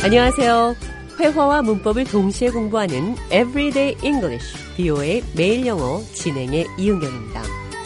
안녕하세요. 회화와 문법을 동시에 공부하는 Everyday English, BO의 매일 영어 진행의 이은경입니다.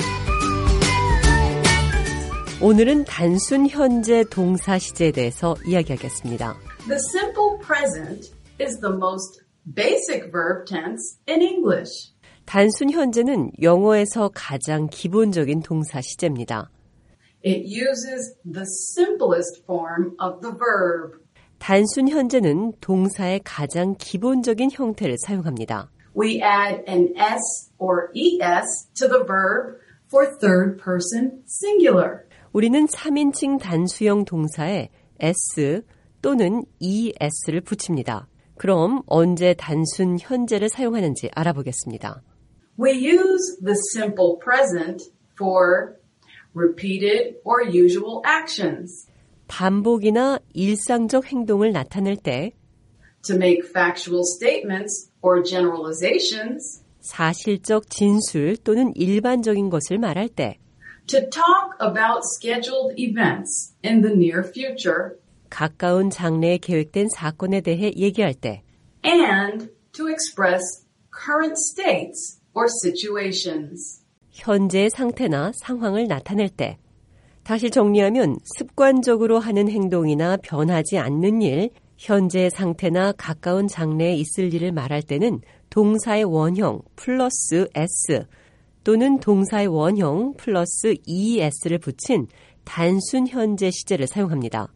오늘은 단순 현재 동사 시제에 대해서 이야기하겠습니다. The simple present is the most basic verb tense in English. 단순 현재는 영어에서 가장 기본적인 동사 시제입니다. It uses the simplest form of the verb. 단순 현재는 동사의 가장 기본적인 형태를 사용합니다. We add an s or es to the verb for third person singular. 우리는 3인칭 단수형 동사에 s 또는 es를 붙입니다. 그럼 언제 단순 현재를 사용하는지 알아보겠습니다. We use the simple present for repeated or usual actions. 반복이나 일상적 행동을 나타낼 때 To make factual statements or generalizations. 사실적 진술 또는 일반적인 것을 말할 때 To talk about scheduled events in the near future. 가까운 장래에 계획된 사건에 대해 얘기할 때 And to express current states or situations. 현재의 상태나 상황을 나타낼 때 다시 정리하면 습관적으로 하는 행동이나 변하지 않는 일, 현재의 상태나 가까운 장래에 있을 일을 말할 때는 동사의 원형 플러스 s 또는 동사의 원형 플러스 es를 붙인 단순 현재 시제를 사용합니다.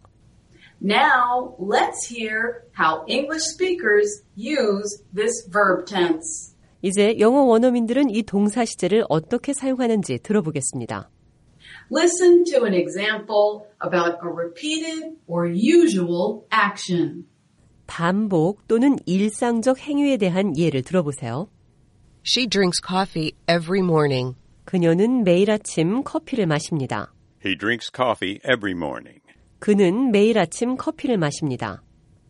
Now, let's hear how English speakers use this verb tense. 이제 영어 원어민들은 이 동사 시제를 어떻게 사용하는지 들어보겠습니다. Listen to an example about a repeated or usual action. 반복 또는 일상적 행위에 대한 예를 들어보세요. She drinks coffee every morning. 그녀는 매일 아침 커피를 마십니다. He drinks coffee every morning. 그는 매일 아침 커피를 마십니다.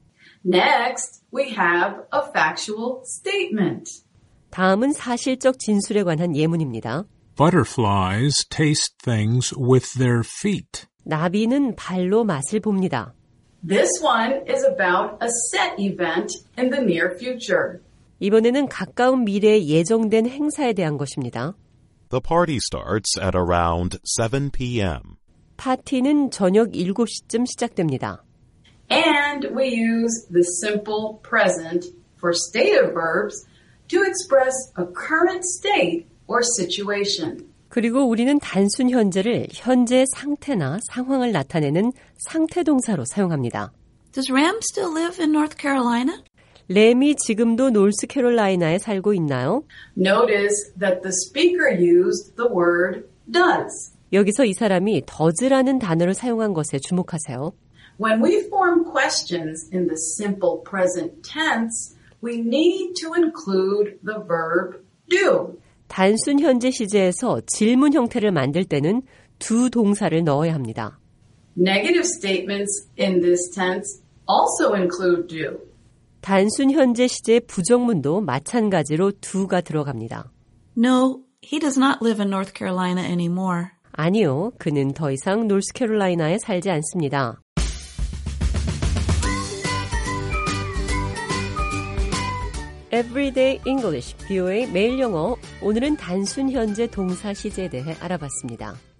Next, we have a factual statement. 다음은 사실적 진술에 관한 예문입니다. Butterflies taste things with their feet. 나비는 발로 맛을 봅니다. This one is about a set event in the near future. 이번에는 가까운 미래에 예정된 행사에 대한 것입니다. The party starts at around 7 p.m. 파티는 저녁 7시쯤 시작됩니다. And we use the simple present for stative verbs to express a current state or situation. 그리고 우리는 단순 현재를 현재의 상태나 상황을 나타내는 상태 동사로 사용합니다. Does Ram still live in North Carolina? 램이 지금도 노스캐롤라이나에 살고 있나요? Notice that the speaker used the word does. 여기서 이 사람이 does라는 단어를 사용한 것에 주목하세요. When we form questions in the simple present tense, we need to include the verb do. 단순 현재 시제에서 질문 형태를 만들 때는 두 동사를 넣어야 합니다. Negative statements in this tense also include do. 단순 현재 시제의 부정문도 마찬가지로 do가 들어갑니다. No, he does not live in North Carolina anymore. 아니요, 그는 더 이상 노스캐롤라이나에 살지 않습니다. Everyday English, BO의 매일 영어. 오늘은 단순 현재 동사 시제에 대해 알아봤습니다.